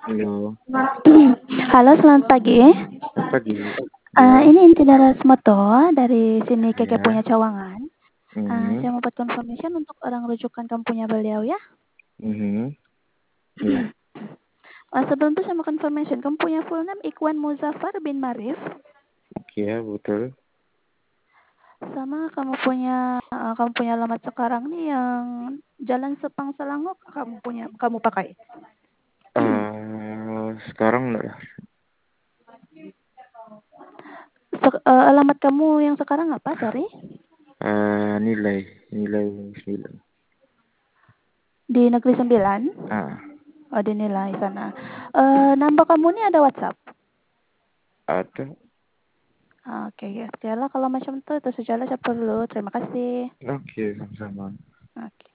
Halo, Halo, selamat pagi. pagi. Ya, Ini Inti Darasmoto dari sini Keke ya. punya Cawangan. Mhm, Saya mau buat confirmation untuk orang rujukan kamu punya beliau ya. mhm. Iya, Sebelum itu saya mau confirmation, kamu punya full name Ikwan Muzaffar bin Marif. iya betul. Sama kamu punya alamat sekarang nih yang Jalan Sepang Selangor kamu pakai. Sekarang enggak ya? Alamat kamu yang sekarang apa? Sorry. Nilai 9. Di Negeri Sembilan. Ah, Oh, dinilai sana. Nambah kamu nih ada WhatsApp. ada. Oke, ya. Oke lah kalau macam itu sajalah saya perlu. Terima kasih. Oke, sama-sama. Oke.